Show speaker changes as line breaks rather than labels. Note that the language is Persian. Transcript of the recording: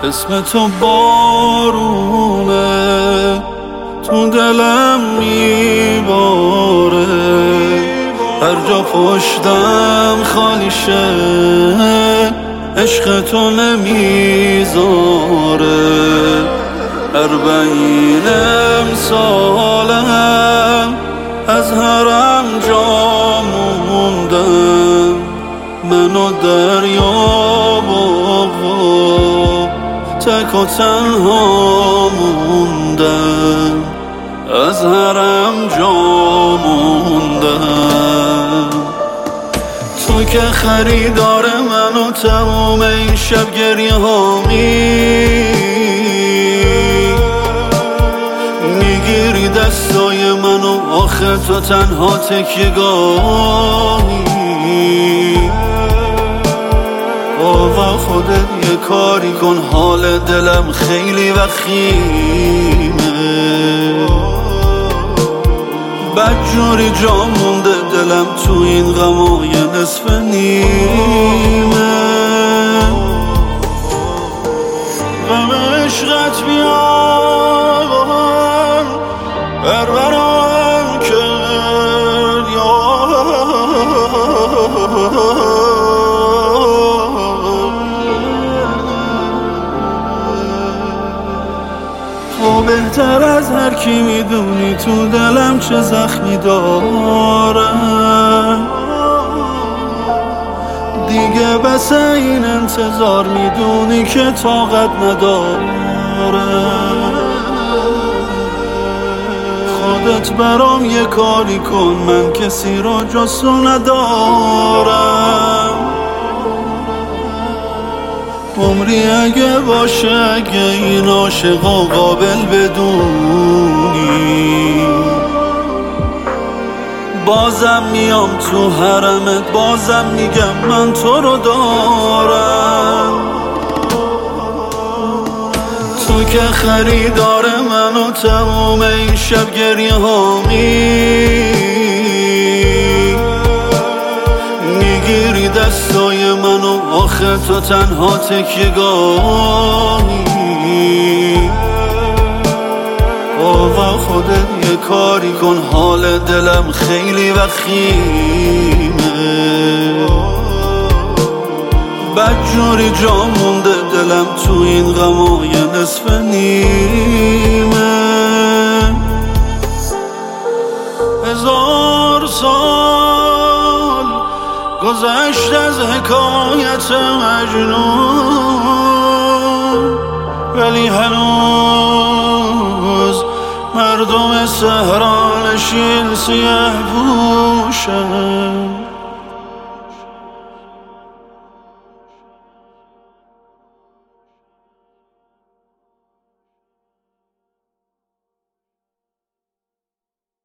اسم تو بارونه تو دلم میباره، هر جا پشتم خالی شه عشق تو نمیذاره. 40 سالم از حرم جا موندم، من و دریا بابا تک و تنها موندم، از حرم جا موندم. تو که خریدار من و تموم این شب گریه هامی، میگیری دستای من و آخر تو تنها تکیه‌گاهی. بابا خودت یه کاری کن، حال دلم خیلی وخیمه، بدجوری جا مونده دلم تو این غمای نصف نیمه. غم عشقت بیان بربرم کرد یا تو بهتر از هر کی میدونی تو دلم چه زخمی دارم، دیگه بس این انتظار میدونی که طاقت ندارم. خودت برام یه کاری کن، من کسی رو جز تو ندارم. عمری اگه باشه اگه این عاشقا قابل بدونی، بازم میام تو حرمت، بازم میگم من تو رو دارم. تو که خریدار من و تموم این شب گریه هامی، میگیری دستای من و آخر تو تنها تکیه‌گاهی. بابا خودت یه کاری کن، حال دلم خیلی وخیمه، بدجوری جا مونده دلم تو این غمای نصف نیمه. 1000 سال گذشت از حکایت مجنون، ولی هنوز مردم صحرا نشین سیه پوشن.